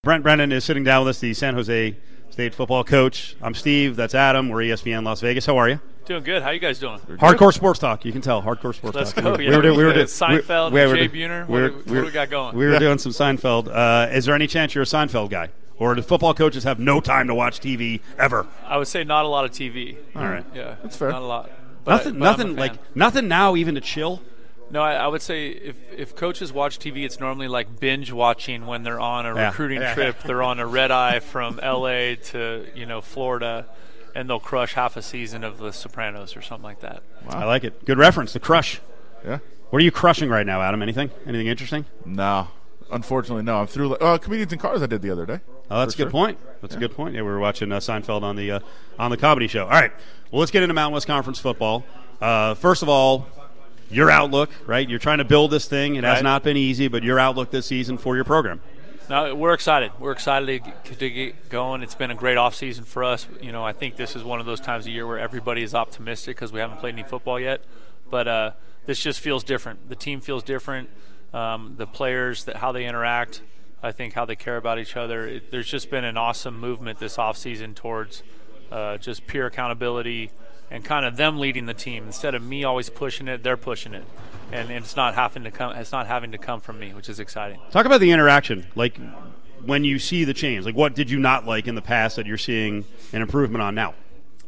Brent Brennan is sitting down with us, the San Jose State football coach. I'm Steve. That's Adam. We're ESPN Las Vegas. How are you? Doing good. How you guys doing? Hardcore sports talk. You can tell. Hardcore sports Let's talk. go. We were doing Seinfeld, Jay Buhner. What do we got going? We were doing some Seinfeld. Is there any chance you're a Seinfeld guy? Or do football coaches have no time to watch TV ever? I would say not a lot of TV. All right. Yeah. That's fair. Not a lot. But Nothing now even to chill? No, I would say if coaches watch TV, it's normally like binge watching when they're on a recruiting trip. They're on a red eye from L.A. to Florida, and they'll crush half a season of The Sopranos or something like that. Wow. I like it. Good reference. The crush. Yeah. What are you crushing right now, Adam? Anything interesting? No. Unfortunately, no. I'm through Comedians in Cars I did the other day. Oh, that's a good point. That's a good point. Yeah, we were watching Seinfeld on the comedy show. All right. Well, let's get into Mountain West Conference football. First of all, your outlook, right? You're trying to build this thing. It has not been easy, but your outlook this season for your program. No, we're excited. We're excited to get going. It's been a great offseason for us. I think this is one of those times of year where everybody is optimistic because we haven't played any football yet. But this just feels different. The team feels different. The players, how they interact, I think how they care about each other. There's just been an awesome movement this offseason towards just pure accountability and kind of them leading the team. Instead of me always pushing it, they're pushing it. And it's not having to come. It's not having to come from me, which is exciting. Talk about the interaction. Like when you see the change. Like what did you not like in the past that you're seeing an improvement on now?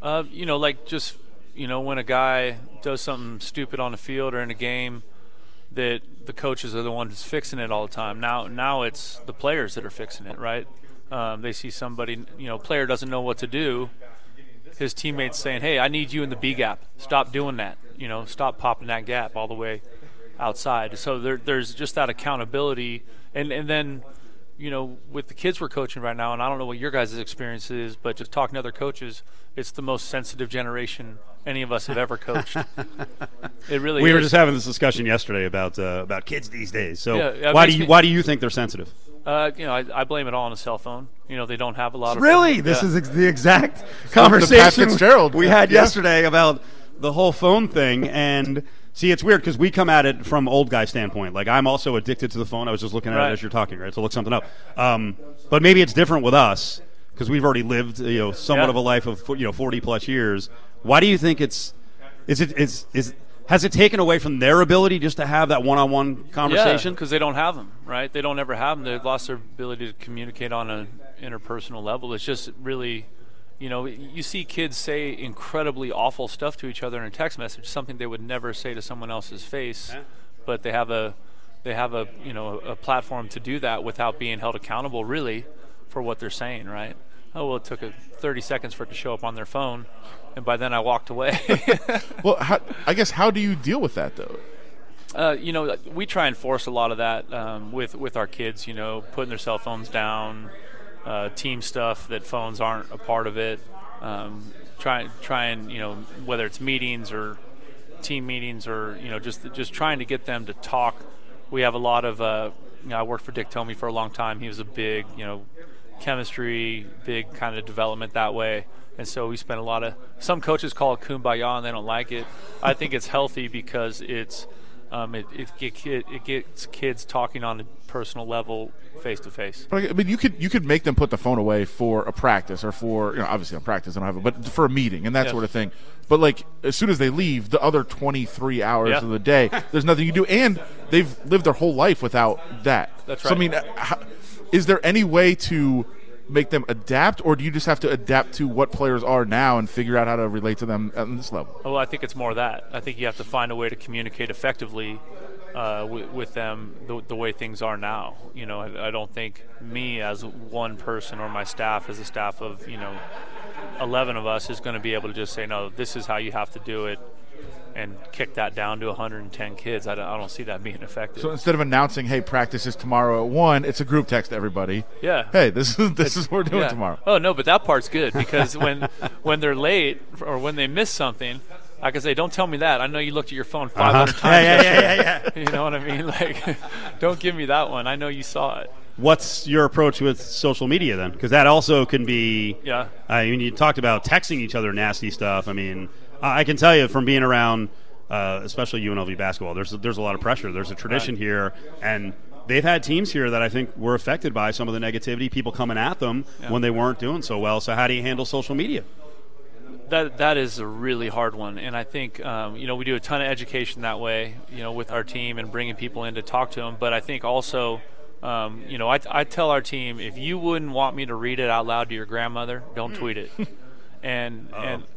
When a guy does something stupid on the field or in a game, that the coaches are the ones fixing it all the time. Now it's the players that are fixing it, right? They see somebody, player doesn't know what to do. His teammates saying, "Hey, I need you in the B gap. Stop doing that. Stop popping that gap all the way outside." So there's just that accountability, and then with the kids we're coaching right now, and I don't know what your guys' experience is, but just talking to other coaches, it's the most sensitive generation any of us have ever coached. It really. We were just having this discussion yesterday about kids these days. So why do you think they're sensitive? I blame it all on a cell phone. They don't have a lot of. Really, this is the exact conversation we had yesterday about the whole phone thing. And see, it's weird because we come at it from old guy standpoint. Like I'm also addicted to the phone. I was just looking at it as you're talking, right? So look something up. But maybe it's different with us because we've already lived, somewhat of a life of 40 plus years. Why do you think has it taken away from their ability just to have that one-on-one conversation? Yeah, because they don't have them, right? They don't ever have them. They've lost their ability to communicate on an interpersonal level. It's just really, you see kids say incredibly awful stuff to each other in a text message, something they would never say to someone else's face, but they have a platform to do that without being held accountable, really, for what they're saying, right? Oh, well, it took 30 seconds for it to show up on their phone, and by then I walked away. Well, how do you deal with that, though? We try and force a lot of that with our kids, putting their cell phones down, team stuff that phones aren't a part of it, try and whether it's meetings or team meetings or, just trying to get them to talk. We have a lot of, I worked for Dick Tomey for a long time. He was a big, chemistry, big kind of development that way. And so we spent some coaches call it kumbaya and they don't like it. I think it's healthy because it gets kids talking on a personal level face to face. I mean, you could make them put the phone away for a practice or for, obviously on practice I don't have it, but for a meeting and that sort of thing. But like as soon as they leave, the other 23 hours of the day, there's nothing you do, and they've lived their whole life without that. That's right. So I mean, is there any way to make them adapt, or do you just have to adapt to what players are now and figure out how to relate to them at this level? Well, I think it's more that. I think you have to find a way to communicate effectively with them the way things are now. I don't think me as one person or my staff as a staff of 11 of us is going to be able to just say, no, this is how you have to do it, and kick that down to 110 kids. I don't see that being effective. So instead of announcing, hey, practice is tomorrow at 1, it's a group text to everybody. Yeah. Hey, this is what we're doing tomorrow. Oh, no, but that part's good because when they're late or when they miss something, I can say, don't tell me that. I know you looked at your phone 500 times Yeah. You know what I mean? Like, don't give me that one. I know you saw it. What's your approach with social media then? Because that also can be you talked about texting each other nasty stuff. I mean, I can tell you from being around, especially UNLV basketball, there's a lot of pressure. There's a tradition here, and they've had teams here that I think were affected by some of the negativity, people coming at them when they weren't doing so well. So how do you handle social media? That is a really hard one, and I think we do a ton of education that way, with our team and bringing people in to talk to them. But I think also, I tell our team, if you wouldn't want me to read it out loud to your grandmother, don't tweet it. and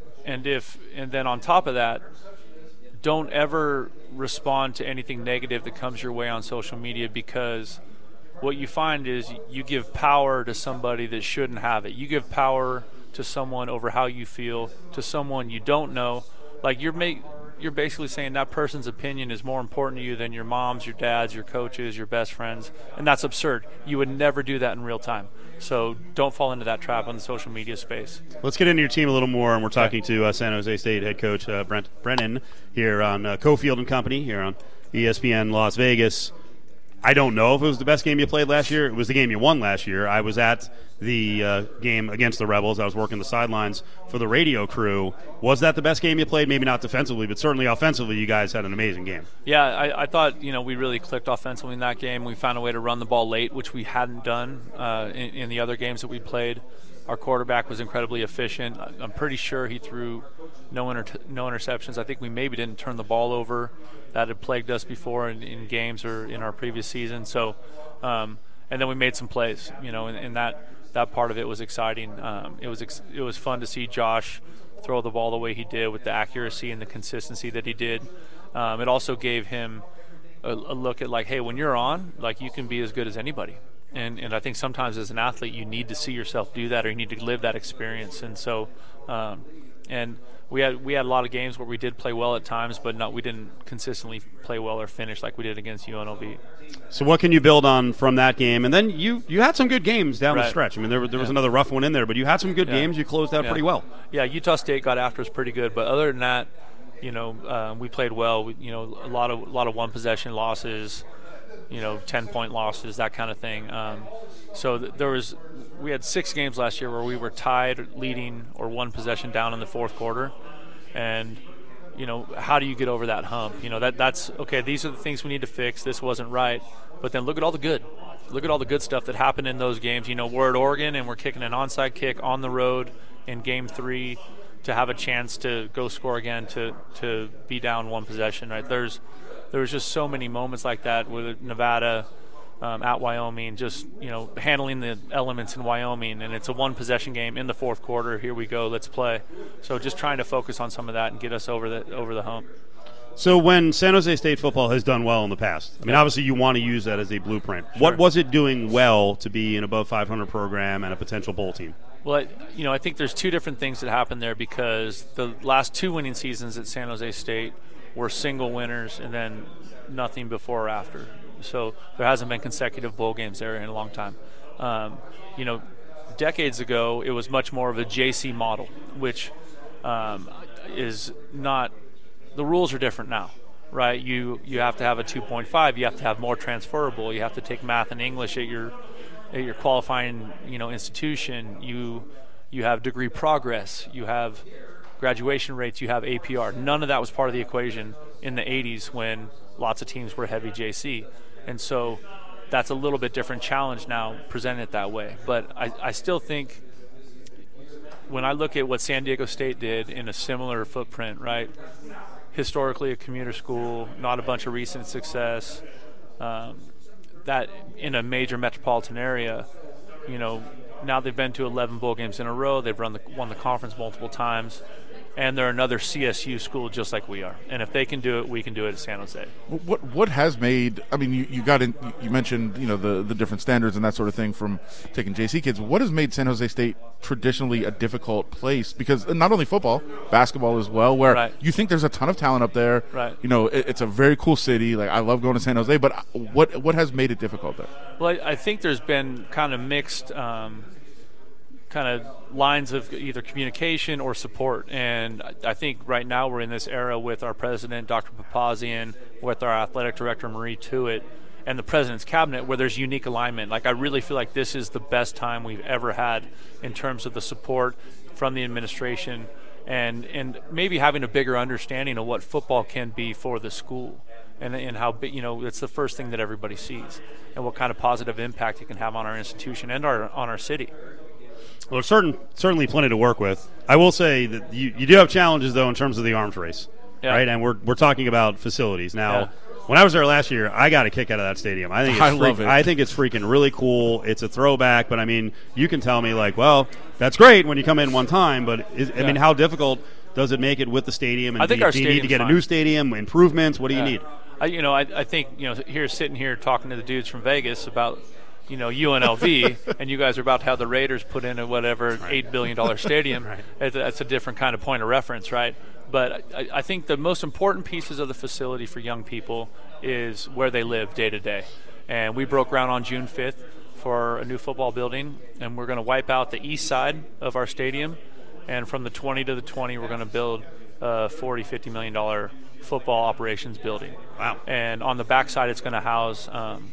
then on top of that, don't ever respond to anything negative that comes your way on social media, because what you find is you give power to somebody that shouldn't have it. You give power to someone over how you feel, to someone you don't know. Like you're basically saying that person's opinion is more important to you than your mom's, your dad's, your coach's, your best friends, and that's absurd. You would never do that in real time. So don't fall into that trap on the social media space. Let's get into your team a little more, and we're talking to San Jose State head coach Brent Brennan here on Cofield and Company here on ESPN Las Vegas. I don't know if it was the best game you played last year. It was the game you won last year. I was at the game against the Rebels. I was working the sidelines for the radio crew. Was that the best game you played? Maybe not defensively, but certainly offensively, you guys had an amazing game. Yeah, I thought we really clicked offensively in that game. We found a way to run the ball late, which we hadn't done in the other games that we played. Our quarterback was incredibly efficient. I'm pretty sure he threw no interceptions. I think we maybe didn't turn the ball over. That had plagued us before in games or in our previous season. So, and then we made some plays. And that part of it was exciting. It was fun to see Josh throw the ball the way he did, with the accuracy and the consistency that he did. It also gave him a look at, like, hey, when you're on, like, you can be as good as anybody. And I think sometimes as an athlete you need to see yourself do that, or you need to live that experience. And so, and we had a lot of games where we did play well at times, but we didn't consistently play well or finish like we did against UNLV. So what can you build on from that game? And then you had some good games down the stretch. I mean, there was another rough one in there, but you had some good games. You closed out pretty well. Yeah, Utah State got after us pretty good, but other than that, we played well. A lot of one possession losses. 10-point losses, that kind of thing. So we had 6 games last year where we were tied, leading, or one possession down in the fourth quarter. And, how do you get over that hump? That's okay. These are the things we need to fix. This wasn't right. But then look at all the good. Look at all the good stuff that happened in those games. We're at Oregon and we're kicking an onside kick on the road in Game 3 to have a chance to go score again, to be down one possession. Right? There was just so many moments like that with Nevada, at Wyoming, just handling the elements in Wyoming, and it's a one possession game in the fourth quarter. Here we go, let's play. So just trying to focus on some of that and get us over the hump. So when San Jose State football has done well in the past, I mean, obviously you want to use that as a blueprint. Sure. What was it doing well to be an above 500 program and a potential bowl team? Well, I think there's 2 different things that happened there, because the last 2 winning seasons at San Jose State were single winners and then nothing before or after. So there hasn't been consecutive bowl games there in a long time. Decades ago, it was much more of a JC model, which is not – the rules are different now, right? You have to have a 2.5. You have to have more transferable. You have to take math and English at your qualifying institution. You have degree progress. You have graduation rates. You have APR. None of that was part of the equation in the 80s when lots of teams were heavy JC. And so that's a little bit different challenge now, presented that way. But I still think when I look at what San Diego State did in a similar footprint, right, historically a commuter school, not a bunch of recent success, that in a major metropolitan area, now they've been to 11 bowl games in a row. They've won the conference multiple times. And they're another CSU school just like we are. And if they can do it, we can do it at San Jose. What has made – I mean, you mentioned, the different standards and that sort of thing from taking JC kids. What has made San Jose State traditionally a difficult place? Because not only football, basketball as well, where you think there's a ton of talent up there. Right. It's a very cool city. Like, I love going to San Jose. But what has made it difficult there? Well, I think there's been kind of mixed kind of lines of either communication or support. And I think right now we're in this era with our president, Dr. Papazian, with our athletic director, Marie Tuitt, and the president's cabinet, where there's unique alignment. Like, I really feel like this is the best time we've ever had in terms of the support from the administration and maybe having a bigger understanding of what football can be for the school. and how big, it's the first thing that everybody sees, and what kind of positive impact it can have on our institution and on our city. Well, there's certainly plenty to work with. I will say that you do have challenges, though, in terms of the arms race, right? And we're talking about facilities now. Yeah. When I was there last year, I got a kick out of that stadium. I love it. I think it's freaking really cool. It's a throwback, but I mean, you can tell me like, well, that's great when you come in one time, but I mean, how difficult does it make it with the stadium? And I think do you need to get fine. A new stadium, improvements? What do you need? I think sitting here talking to the dudes from Vegas about UNLV, and you guys are about to have the Raiders put in a whatever $8 billion stadium. Right. That's a different kind of point of reference, right? But I think the most important pieces of the facility for young people is where they live day to day. And we broke ground on June 5th for a new football building, and we're going to wipe out the east side of our stadium. And from the 20 to the 20, we're going to build a $40-50 million football operations building. Wow! And on the back side, it's going to house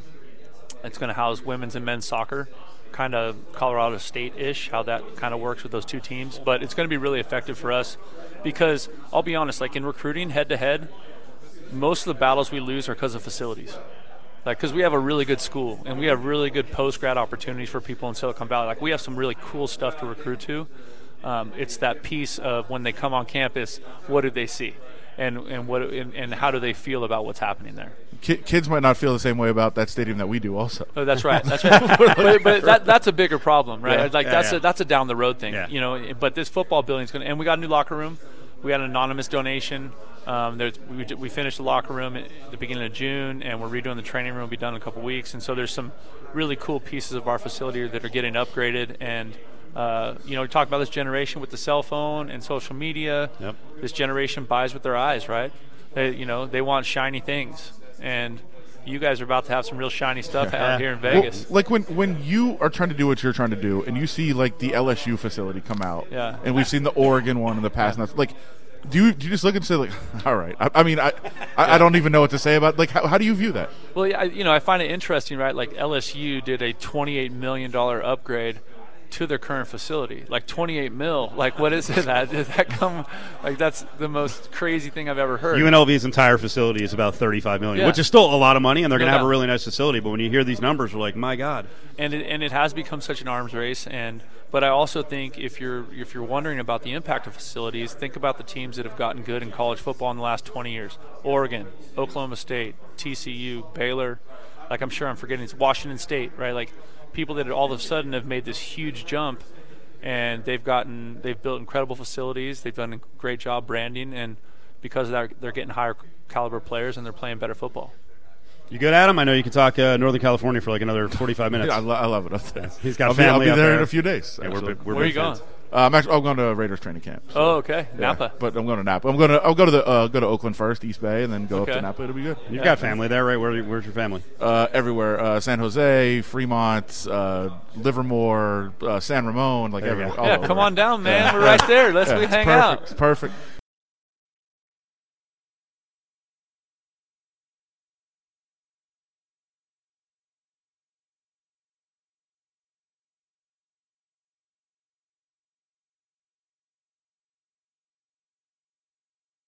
women's and men's soccer, kind of Colorado State-ish, how that kind of works with those two teams. But it's going to be really effective for us because I'll be honest, like in recruiting head-to-head, most of the battles we lose are because of facilities. Like, because we have a really good school and we have really good post-grad opportunities for people in Silicon Valley. Like, we have some really cool stuff to recruit to. It's that piece of when they come on campus, what do they see? And how do they feel about what's happening there? Kids might not feel the same way about that stadium that we do also. Oh, that's right. That's right. but that's a bigger problem, right? Yeah. That's a down the road thing, But this football building's going to, and we got a new locker room. We got an anonymous donation. We finished the locker room at the beginning of June, and we're redoing the training room. It'll be done in a couple weeks. And so there's some really cool pieces of our facility that are getting upgraded. And we talk about this generation with the cell phone and social media. Yep. This generation buys with their eyes, right? They want shiny things, and you guys are about to have some real shiny stuff out here in Vegas. Well, like when you are trying to do what you're trying to do, and you see like the LSU facility come out, and we've seen the Oregon one in the past, and that's like, do you just look and say like, all right? I don't even know what to say about like how do you view that? Well, I find it interesting, right? Like LSU did a $28 million upgrade to their current facility, like 28 mil. Like, what is it? Did that come? Like, that's the most crazy thing I've ever heard. UNLV's entire facility is about $35 million, which is still a lot of money, and they're going to have a really nice facility. But when you hear these numbers, we're like, my God. And it has become such an arms race. But I also think if you're wondering about the impact of facilities, think about the teams that have gotten good in college football in the last 20 years: Oregon, Oklahoma State, TCU, Baylor. Like, I'm sure I'm forgetting, it's Washington State, right? Like, people that all of a sudden have made this huge jump, and they've built incredible facilities. They've done a great job branding, and because of that, they're getting higher caliber players and they're playing better football. You good, Adam? I know you can talk Northern California for like another 45 minutes. I love it up there. He's got family I'll be there in a few days. Yeah, where are you going? I'm going to Raiders training camp. So, oh, okay. Napa. But I'm going to Napa. I'll go to Oakland first, East Bay, and then go up to Napa. It'll be good. You've got family there, right? Where's your family? Everywhere. San Jose, Fremont, Livermore, San Ramon, like everywhere. Yeah, come on down, man. We're right there. Let's hang out. It's perfect.